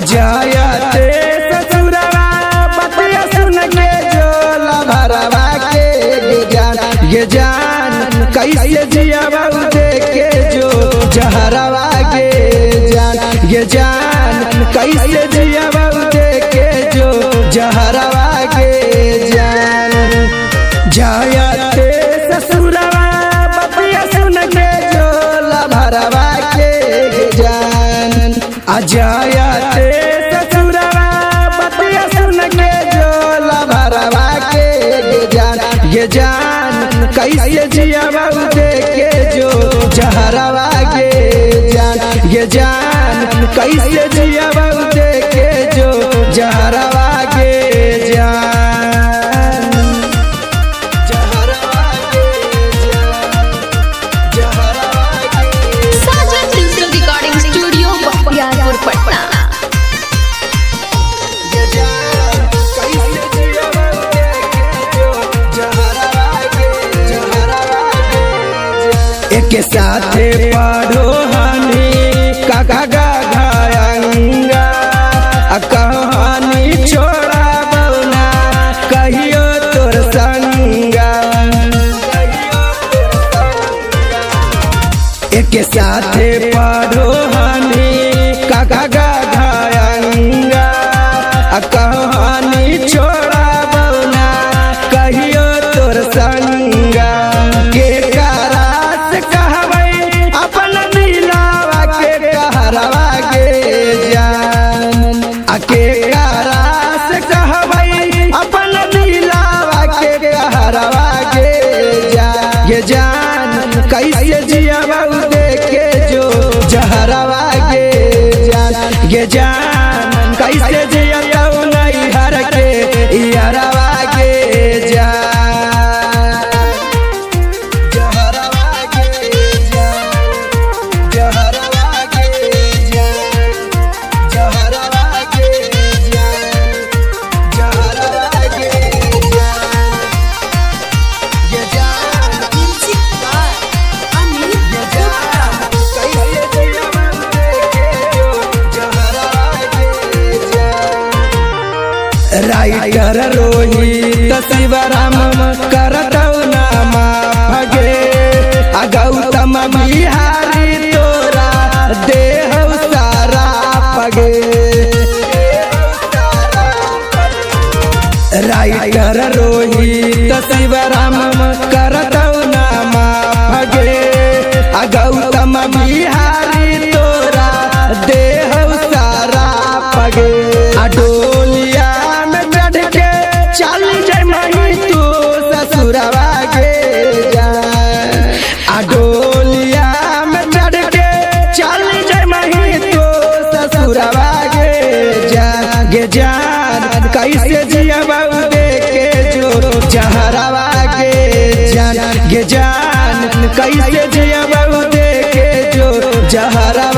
जायते ससुरवा बतिया सुन के जो लभरवा के गे जान कैसे जियावा देखे जो जहरवा गे जान कैसे जियावा देखे जो जहरवा गे जान जायते ससुरवा बतिया सुन के जो लभरवा के जान जायते ससुरवा बतिया सुन के जो लभरवा के जान कैसे जियावा देखे जो जहरवा गे जान कैसे जियावा देखे जो जहरवा गे जान जहरवा गे जान जहरवा गे साजन digital recording studio Bakhtiyarpur Patna. एक साथे पढ़ो हनी काका गायंगा कहानी छोड़ा बउना कहियो तोर संगा एक साथे पढ़ो हनी काका गायंगा कहानी छोड़ा बउना कहियो तोर संगा के के रास कहबै अपन दिलावा के कहरवा गे जान कैसे जियावा देखे जो जहरवा गे जान कैसे जिया नहीं हर के यारवा गे जान जहरवा गे जान जहरवा गे जान जहरवा राइटर रोहित शिवराम करतौ नाम भगे गौतम बिहारी तोरा देह सारा पगे राइटर रोहित शिवराम करतौ नाम भगे गौतम बिहारी तोरा देह सारा पगे डोलिया चल जय मही तू ससुरवा गे जान डोलिया में चढ़ के चल जय मही तू ससुरवा गे जान कैसे जियावा देखे जो जहरवा गे जान कैसे जियावा देखे जो जहरवा